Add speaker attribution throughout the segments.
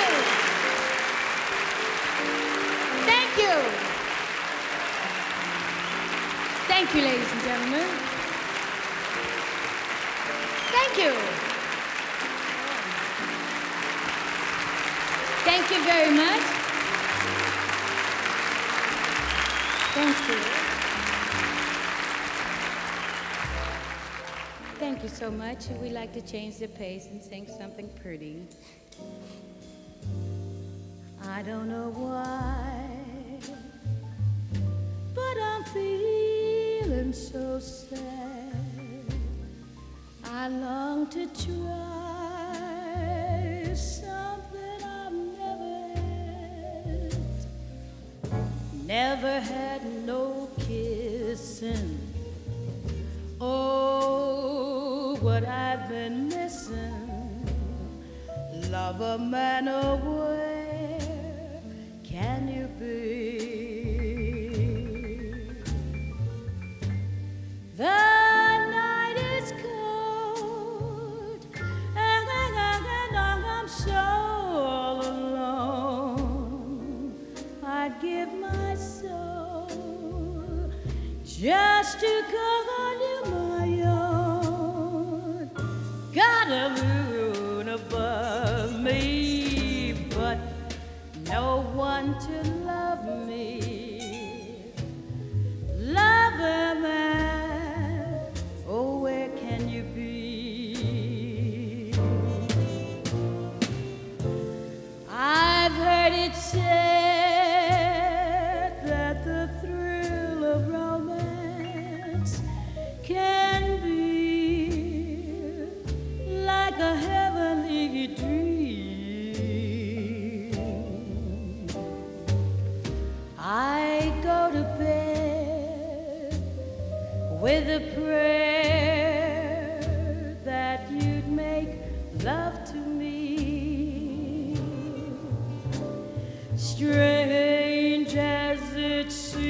Speaker 1: Thank you. Thank you, ladies and gentlemen. Thank you. Thank you very much. Thank you. Thank you so much. We like to change the pace and sing something pretty. I don't know why, but I'm feeling so sad. I long to try something I've never had no kissing. Oh, what I've been missing. Lover man, oh, where can you be? The night is cold and I'm so all alone. I'd give my soul just to call you my own. Got a moon above me, but no one to love me. Lover man, oh, where can you be? I've heard it said that the thrill of romance can be like a heavenly dream. I go to bed with a prayer that you'd make love to me. Strange as it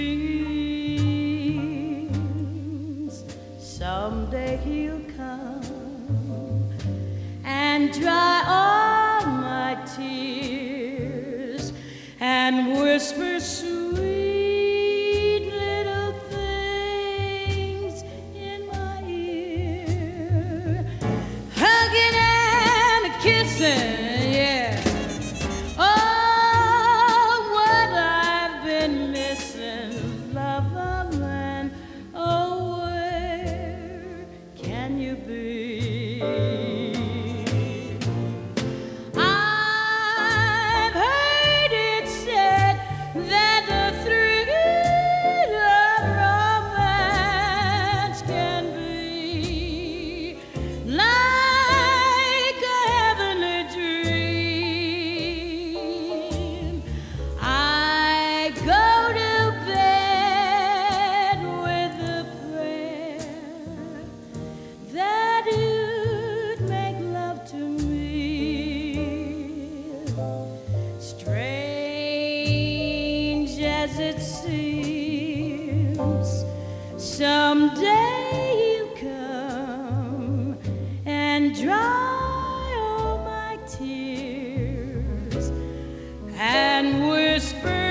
Speaker 1: seems, someday he'll come and dry all my tears and whisper sweet little things in my ear, hugging and kissing, yeah. Oh, what I've been missing, lover man, oh, where can you be? I've heard it said that the thrill of romance can be like a heavenly dream. I go to bed with a prayer that you'd make love to me. Strange as it seems, someday you'll come and dry all my tears and whisper